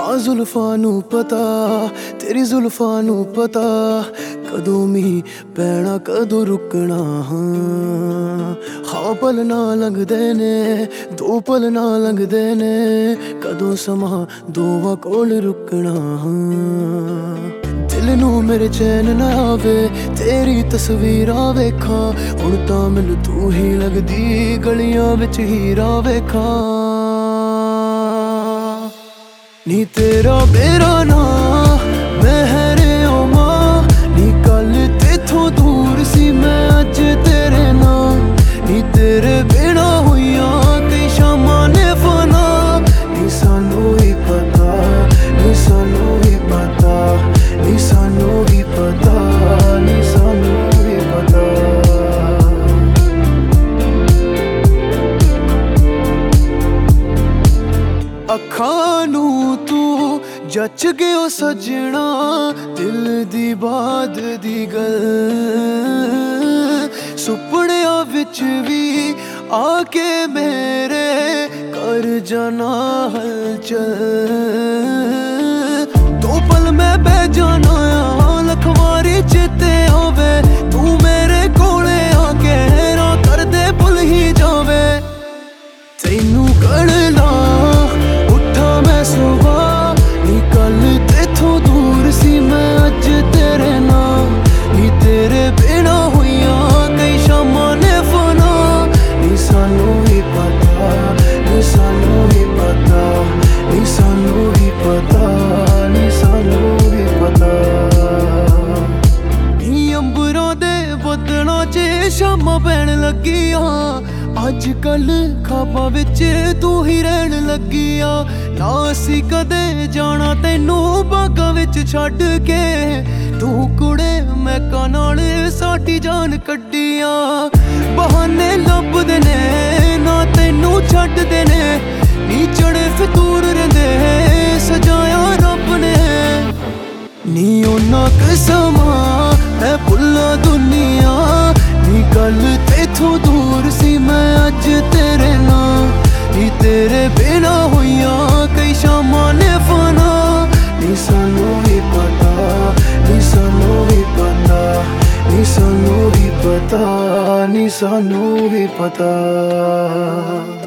हाँ जुल्फां नू पता तेरी जुल्फां नू पता कदों मीं पैना कदों रुकना। हाँ पल ना लंघदे ने दो पल ना लंघदे ने कदों समा दोवां कोल रुकना। दिल नू मेरे चैन ना आवे तेरी तस्वीरां वेखां हुण तां मैनू तू ही लगदी गलियां विच हीरा वेखां। नी तेरा मेरा ना महरे ओ मां नी कल तेथों दूर सी मैं अज तेरे नाल। नी तेरे बिना होइयां कई शामां ने फना नी सानू ही पता नी सानू ही पता नी सानू ही पता नी सानू ही पता। अखां नू तू जच गयो सजना दिल दी बात दी गल सुपनियां विच भी आके मेरे कर जाना हलचल। दो पल मैं बह जाना लख वारी चेते आवे तू मेरे कोले आके ना कर दे भुल ही जावे। तैनू कड़ना उठा मैं सुबह नी कल तेथों दूर सी मैं अज तेरे नाल। नी तेरे बिना होइयां कई शामां ने फना नी सानू ही पता नी सानू ही पता नी सानू ही पता नी सानू ही पता। नी अंबरां दे बदलां च शामां पैण लगियां अज कल खाबां विच तू ही रहन लगिया। ना असी कदे जाना तैनू बागां विच छड्ड के तू कुड़े महकां नाल साडी जान कड्डियां। बहाने लभदे ने ना तैनू छड्डदे ने नी चढ़े फितूर रहिंदे सजाया रब ने। नी ओना कसमां मैं भुल्ला दुनिया नी कल तेथों दूर सी मैं अज तेरे नाल। नी तेरे बिना होइयां कई शामां ने फना नी सानू ही पता नी सानू ही पता नी सानू ही पता नी सानू ही पता।